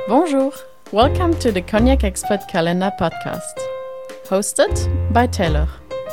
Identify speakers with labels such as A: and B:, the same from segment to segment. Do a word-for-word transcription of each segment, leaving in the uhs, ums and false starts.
A: Bonjour, welcome to the Cognac Expert Calendar podcast, hosted by Taylor.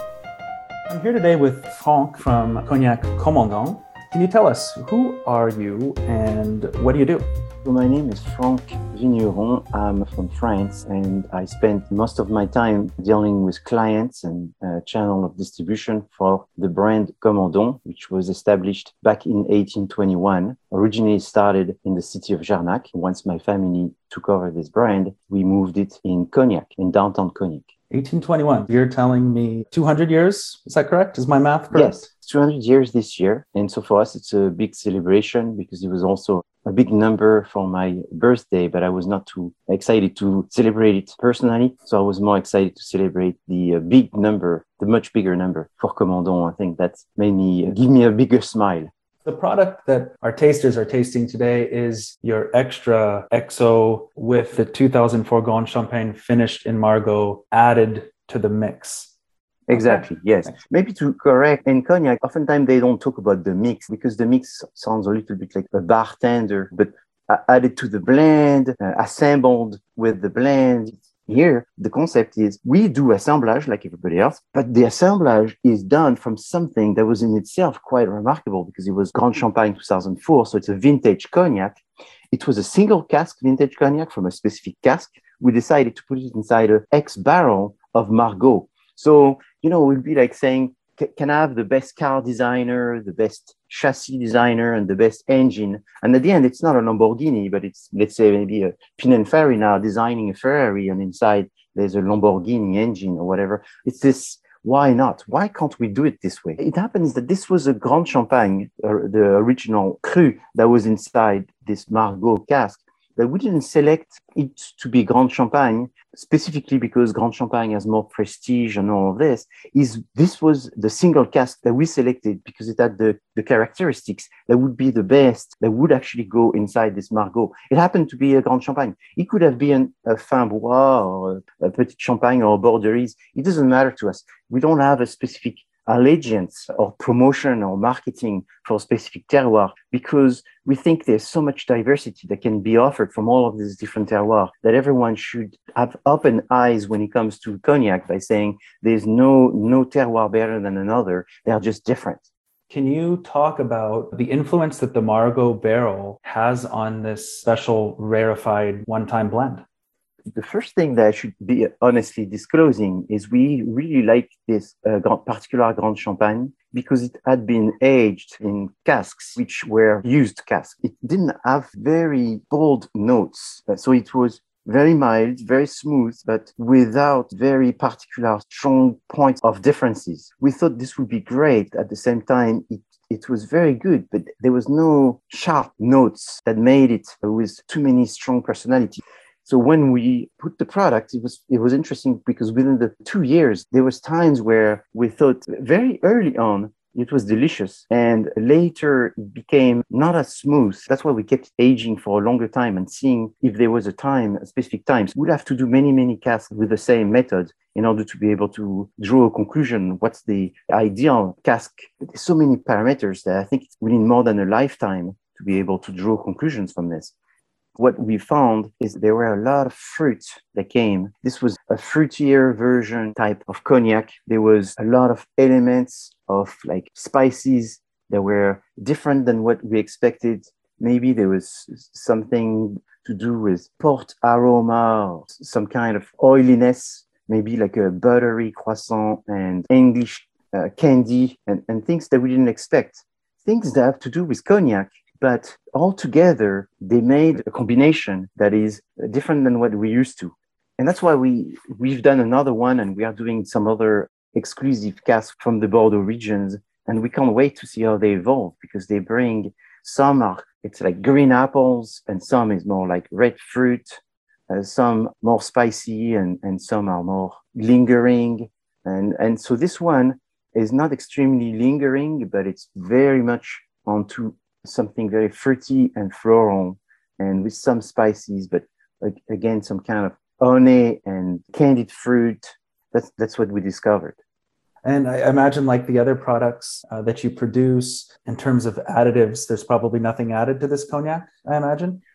B: I'm here today with Franck from Cognac Commandant. Can you tell us, who are you and what do you do?
C: So my name is Franck Vigneron. I'm from France, and I spent most of my time dealing with clients and uh, channel of distribution for the brand Commandant, which was established back in eighteen twenty-one. Originally started in the city of Jarnac. Once my family took over this brand, we moved it in Cognac, in downtown Cognac.
B: eighteen twenty-one. You're telling me two hundred years? Is that correct? Is my math correct?
C: Yes, two hundred years this year. And so for us, it's a big celebration because it was also a big number for my birthday, but I was not too excited to celebrate it personally. So I was more excited to celebrate the uh, big number, the much bigger number for Commandant. I think that made me, uh, give me a bigger smile.
B: The product that our tasters are tasting today is your Extra X O with the two thousand four Grand Champagne finished in Margaux added to the mix.
C: Exactly,
B: okay.
C: Yes. Maybe to correct, in Cognac, oftentimes they don't talk about the mix because the mix sounds a little bit like a bartender, but added to the blend, uh, assembled with the blend. Here, the concept is we do assemblage like everybody else, but the assemblage is done from something that was in itself quite remarkable because it was Grand Champagne two thousand four, so it's a vintage cognac. It was a single cask vintage cognac from a specific cask. We decided to put it inside an X barrel of Margaux. So, you know, it would be like saying, can I have the best car designer, the best chassis designer, and the best engine? And at the end, it's not a Lamborghini, but it's, let's say, maybe a Pininfarina designing a Ferrari, and inside there's a Lamborghini engine or whatever. It's this, why not? Why can't we do it this way? It happens that this was a Grand Champagne, uh, the original cru that was inside this Margaux cask. But we didn't select it to be Grand Champagne specifically because Grand Champagne has more prestige and all of this. Is this was the single cask that we selected because it had the, the characteristics that would be the best, that would actually go inside this Margaux. It happened to be a Grand Champagne. It could have been a Fin Bois or a, a Petit Champagne or a Borderies. It doesn't matter to us. We don't have a specific allegiance or promotion or marketing for a specific terroir because we think there's so much diversity that can be offered from all of these different terroirs that everyone should have open eyes when it comes to cognac by saying there's no no terroir better than another. They're just different.
B: Can you talk about the influence that the Margaux barrel has on this special rarefied one-time blend?
C: The first thing that I should be honestly disclosing is we really like this uh, particular Grand Champagne because it had been aged in casks, which were used casks. It didn't have very bold notes. So it was very mild, very smooth, but without very particular strong points of differences. We thought this would be great. At the same time, it It was very good, but there was no sharp notes that made it with too many strong personalities. So when we put the product, it was it was interesting because within the two years, there was times where we thought very early on, it was delicious. And later it became not as smooth. That's why we kept aging for a longer time and seeing if there was a time, a specific times. We'd have to do many, many casks with the same method in order to be able to draw a conclusion. What's the ideal cask? But there's so many parameters that I think we need more than a lifetime to be able to draw conclusions from this. What we found is there were a lot of fruit that came. This was a fruitier version type of cognac. There was a lot of elements of like spices that were different than what we expected. Maybe there was something to do with port aroma, or some kind of oiliness, maybe like a buttery croissant and English uh, candy and, and things that we didn't expect. Things that have to do with cognac. But altogether, they made a combination that is different than what we're used to. And that's why we, we've done another one and we are doing some other exclusive casks from the Bordeaux regions. And we can't wait to see how they evolve because they bring some are, it's like green apples and some is more like red fruit, uh, some more spicy and, and some are more lingering. And, and so this one is not extremely lingering, but it's very much onto something very fruity and floral and with some spices, but again, some kind of honey and candied fruit. That's, that's what we discovered.
B: And I imagine like the other products uh, that you produce in terms of additives, there's probably nothing added to this cognac, I imagine?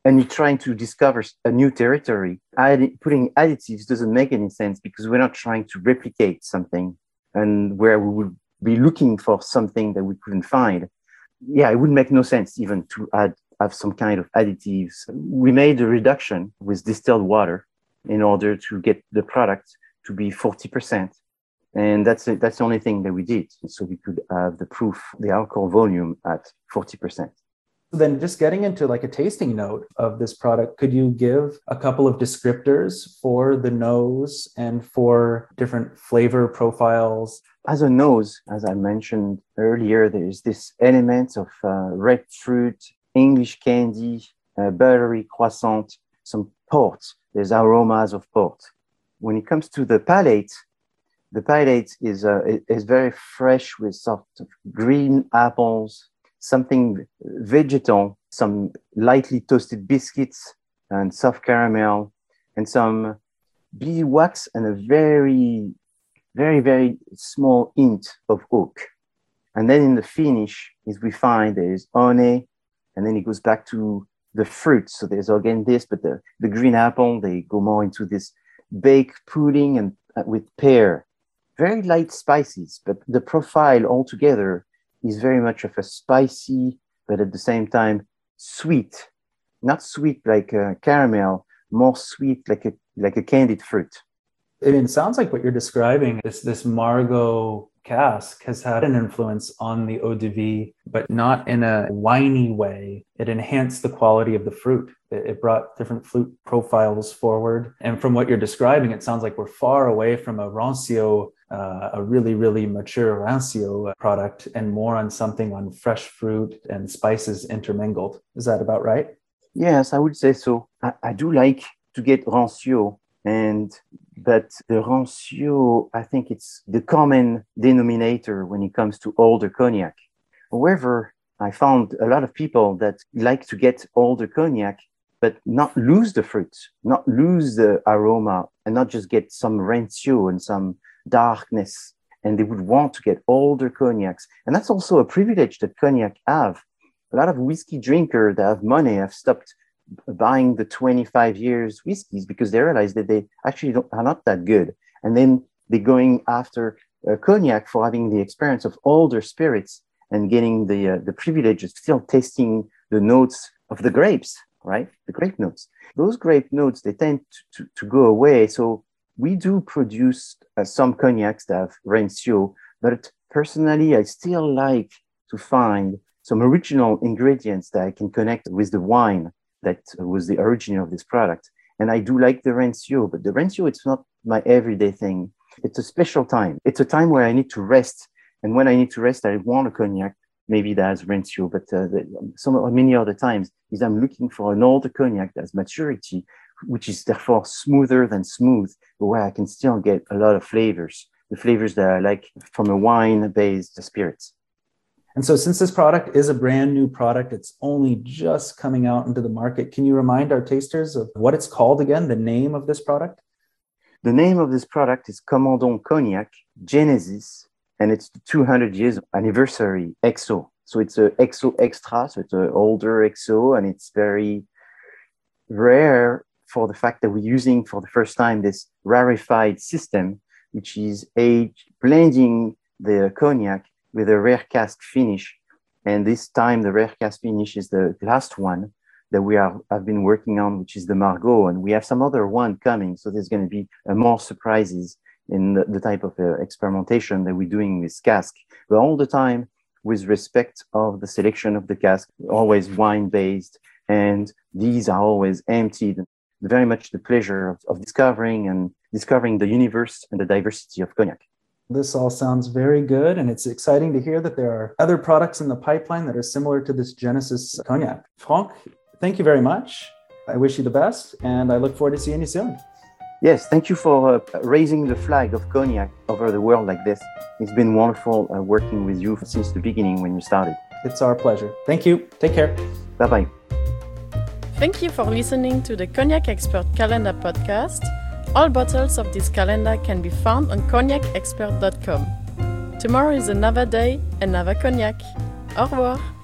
C: and you're trying to discover a new territory, adding, putting additives doesn't make any sense because we're not trying to replicate something and where we would be looking for something that we couldn't find. Yeah, it would make no sense even to add have some kind of additives. We made a reduction with distilled water in order to get the product to be forty percent. And that's it. That's the only thing that we did. So we could have the proof, the alcohol volume at forty percent.
B: Then just getting into like a tasting note of this product, could you give a couple of descriptors for the nose and for different flavor profiles?
C: As a nose, as I mentioned earlier, there's this element of uh, red fruit, English candy, uh, buttery croissant, some port. There's aromas of port. When it comes to the palate, the palate is uh, is very fresh with sort of green apples, something vegetal, some lightly toasted biscuits and soft caramel, and some beeswax and a very, very, very small hint of oak. And then in the finish, is we find there's honey, and then it goes back to the fruit. So there's again this, but the, the green apple, they go more into this baked pudding and uh, with pear. Very light spices, but the profile altogether is very much of a spicy, but at the same time, sweet. Not sweet like a caramel, more sweet like a like a candied fruit.
B: It sounds like what you're describing, this, this Margaux cask has had an influence on the eau de vie, but not in a winey way. It enhanced the quality of the fruit. It, it brought different fruit profiles forward. And from what you're describing, it sounds like we're far away from a Rancio, uh, a really, really mature Rancio product, and more on something on fresh fruit and spices intermingled. Is that about right?
C: Yes, I would say so. I, I do like to get Rancio. And but the Rancio, I think it's the common denominator when it comes to older cognac. However, I found a lot of people that like to get older cognac, but not lose the fruit, not lose the aroma, and not just get some Rancio and some darkness. And they would want to get older cognacs. And that's also a privilege that cognac have. A lot of whiskey drinkers that have money have stopped buying the twenty-five years whiskeys because they realize that they actually don't, are not that good. And then they're going after uh, cognac for having the experience of older spirits and getting the uh, the privilege of still tasting the notes of the grapes, right? The grape notes. Those grape notes, they tend to, to, to go away. So we do produce uh, some cognacs that have Rancio, but personally, I still like to find some original ingredients that I can connect with the wine that was the origin of this product. And I do like the Rancio, but the Rancio, it's not my everyday thing. It's a special time. It's a time where I need to rest. And when I need to rest, I want a cognac, maybe that has Rancio, but uh, the, some many other times is I'm looking for an older cognac that has maturity, which is therefore smoother than smooth, but where I can still get a lot of flavors, the flavors that I like from a wine-based spirits.
B: And so since this product is a brand new product, it's only just coming out into the market. Can you remind our tasters of what it's called again, the name of this product?
C: The name of this product is Commandant Cognac Genesis, and it's the two hundred years anniversary X O. So it's a X O Extra, so it's an older X O, and it's very rare for the fact that we're using for the first time this rarefied system, which is age blending the cognac with a rare cask finish. And this time the rare cask finish is the last one that we are have been working on, which is the Margaux. And we have some other one coming. So there's going to be uh, more surprises in the, the type of uh, experimentation that we're doing with cask. But all the time with respect of the selection of the cask, always wine-based. And these are always emptied. Very much the pleasure of, of discovering and discovering the universe and the diversity of cognac.
B: This all sounds very good, and it's exciting to hear that there are other products in the pipeline that are similar to this Genesis cognac. Franck, thank you very much. I wish you the best, and I look forward to seeing you soon.
C: Yes, thank you for uh, raising the flag of cognac over the world like this. It's been wonderful uh, working with you since the beginning when you started.
B: It's our pleasure. Thank you. Take care.
C: Bye-bye.
A: Thank you for listening to the Cognac Expert Calendar podcast. All bottles of this calendar can be found on cognac expert dot com. Tomorrow is another day, another cognac. Au revoir.